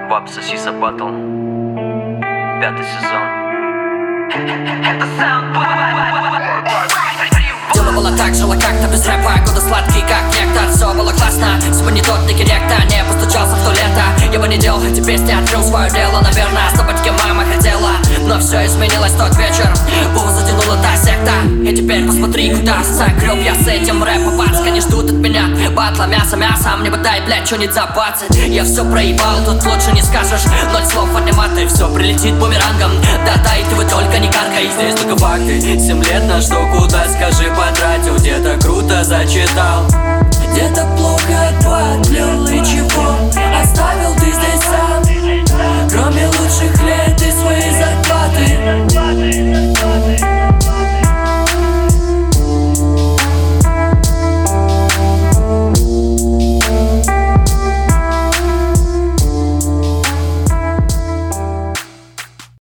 Баб Сосиса Баттл, 5-й сезон. Дело было так, жила как-то без рэпа. Годы сладкие, как нектар, все было классно. Всего не тот, не корректа, не постучался в то лето. Я бы не делал эти песни, открыл свое дело. Наверное, стопочки мама хотела, но все изменилось тот вечер. Вова затянула та секта. И теперь посмотри, куда загреб я с этим рэпом. Пацка не ждут от меня батла, мясо, мне бы дай, блядь, что-нибудь за 20. Я все проебал, тут лучше не скажешь. 0 слов аниматы, все прилетит бумерангом. Да-да, и ты вы только не каркай. Здесь только факты, 7 лет на что, куда, скажи, потратил. Где-то круто зачитал.